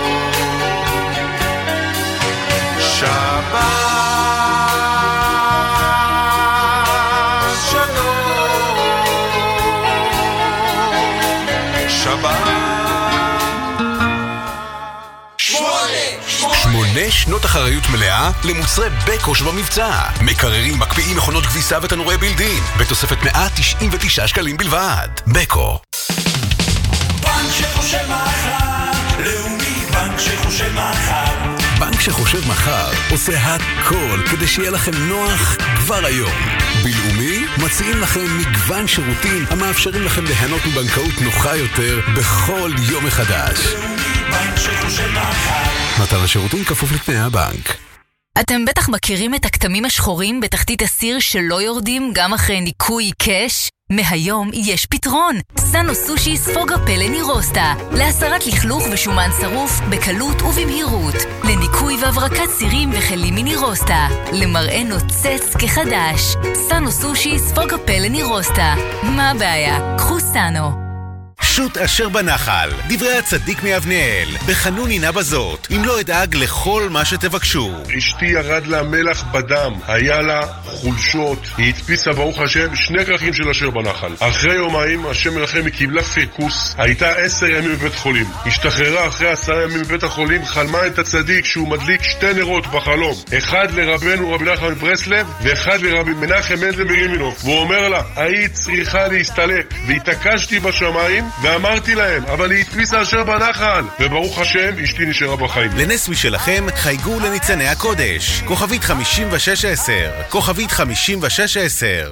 שנות אחריות מלאה למוצרי בקו שבמבצע. מקררים, מקפיאים, מכונות כביסה ותנורי בילדין בתוספת 199 שקלים בלבד. בקו. בנק שחושב מחר, לאומי בנק שחושב מחר. בנק שחושב מחר עושה הכל כדי שיהיה לכם נוח כבר היום. בלאומי מציעים לכם מגוון שירותים המאפשרים לכם ליהנות מבנקאות נוחה יותר בכל יום מחדש. בנק שחושב מחר. מתן השירותים כפוף לתנאי הבנק. אתם בטח מכירים את הכתמים השחורים בתחתית הסיר שלא יורדים גם אחרי ניקוי קש? מהיום יש פתרון. סאנו סושי ספוג הפלא נירוסטה. להסרת לכלוך ושומן שרוף בקלות ובמהירות. לניקוי והברקת סירים וכלים מנירוסטה. למראה נוצץ כחדש. סאנו סושי ספוג הפלא נירוסטה. מה הבעיה? קחו סאנו. שוט אשר בנחל, דברי הצדיק מאבנאל, בחנון הנה בזאת, אם לא אדאג לכל מה שתבקשו. אשתי ירד לה מלח בדם, היה לה חולשות, היא הדפיסה ברוך השם 2 כרכים של אשר בנחל. אחרי יומיים השם מלחם היא קיבלה פיקוס, הייתה 10 ימים בבית חולים. השתחררה אחרי 10 ימים בבית החולים, חלמה את הצדיק שהוא מדליק 2 נרות בחלום, אחד לרבנו רבי נחמן מברסלב ואחד לרבי מנחם מנדל מרימינוב, והוא אומר לה, היית צריכה להסתלק, והתעקשתי בשמיים ואמרתי להם, אבל היא הדפיסה אשר בנחל, וברוך השם אשתי נשארה בחיים. לנס משלכם חייגו לניצני הקודש, כוכבית 5610, כוכבית 5610.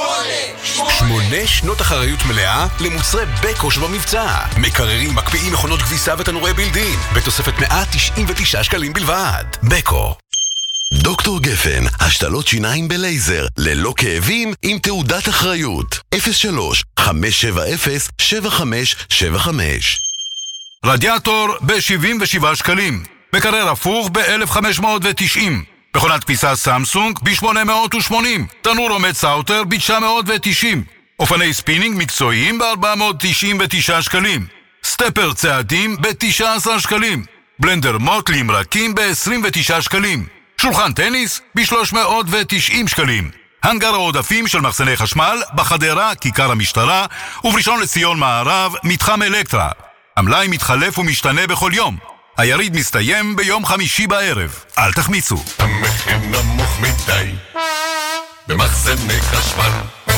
8 שנות אחריות מלאה למוצרי בקו שבמבצע. מקררים, מקפיאים, מכונות כביסה ותנורי בילדין בתוספת 199 שקלים בלבד. בקו. דוקטור גפן, השתלות שיניים בלייזר, ללא כאבים, עם תעודת אחריות. 03-570-7575. רדיאטור ב-77 שקלים. מקרר הפוך ב-1590. מכונת כביסה סמסונג ב-880. תנור עומד סאוטר ב-990. אופני ספינינג מקצועיים ב-499 שקלים. סטפר צעדים ב-19 שקלים. בלנדר מוטלים רכים ב-29 שקלים. שולחן טניס ב-390 שקלים. הנגר העודפים של מחסני חשמל בחדרה, כיכר המשטרה, ובראשון לציון מערב, מתחם אלקטרה. המלאי מתחלף ומשתנה בכל יום. היריד מסתיים ביום חמישי בערב. אל תחמיצו. המחיר נמוך מדי במחסני חשמל.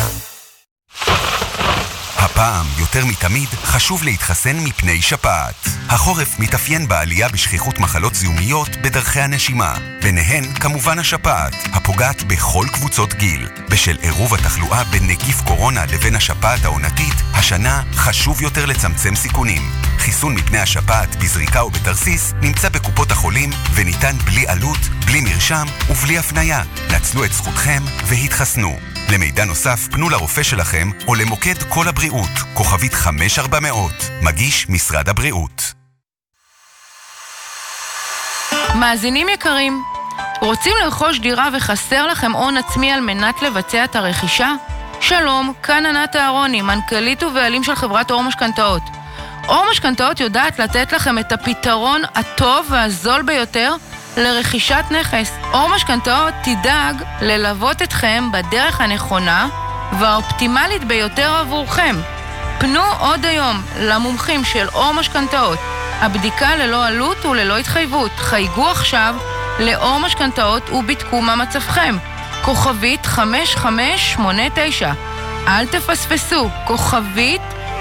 הפעם, יותר מתמיד, חשוב להתחסן מפני שפעת. החורף מתאפיין בעלייה בשכיחות מחלות זיהומיות בדרכי הנשימה. ביניהן, כמובן השפעת, הפוגעת בכל קבוצות גיל. בשל עירוב התחלואה בין נגיף קורונה לבין השפעת העונתית, השנה חשוב יותר לצמצם סיכונים. חיסון מפני השפעת בזריקה או בתרסיס נמצא בקופות החולים וניתן בלי עלות, בלי מרשם ובלי הפניה. נצלו את זכותכם והתחסנו. למידע נוסף פנו לרופא שלכם או למוקד כל הבריאות, כוכבית 5400, מגיש משרד הבריאות. מאזינים יקרים, רוצים לרכוש דירה וחסר לכם הון עצמי על מנת לבצע את הרכישה? שלום, כאן ענת אהרוני, מנכ"לית ובעלים של חברת אור משכנתאות. אור משכנתאות יודעת לתת לכם את הפתרון הטוב והזול ביותר לרכישת נכס. אור משכנתאות תדאג ללוות אתכם בדרך הנכונה והאופטימלית ביותר עבורכם. פנו עוד היום למומחים של אור משכנתאות. הבדיקה ללא עלות וללא התחייבות. חייגו עכשיו לאור משכנתאות ובדקו מה מצבכם. כוכבית 5589. אל תפספסו, כוכבית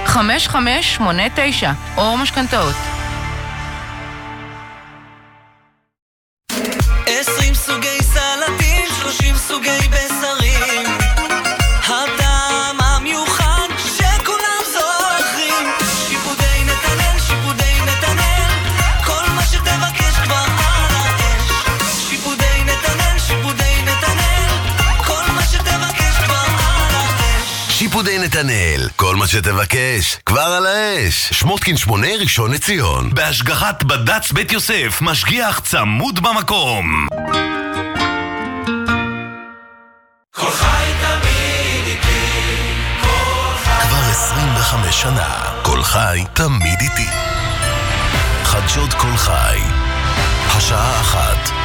5589. אור משכנתאות. 20 סוגי סלטים, 30 סוגי בשרים, הטעם המיוחד שכולם זוכרים. שיפודי נתנאל, שיפודי נתנאל, כל מה שתבקש כבר על האש. שיפודי נתנאל, שיפודי נתנאל, כל מה שתבקש כבר על האש. שיפודי נתנאל, כל מה שתבקש כבר על האש. שמוטקין 8 ראשון לציון, בהשגחת בד"ץ בית יוסף, משגיח צמוד במקום. כל חי תמיד איתי, כל חי. כבר 25 שנה, כל חי תמיד איתי. חדשות כל חי, השעה 1,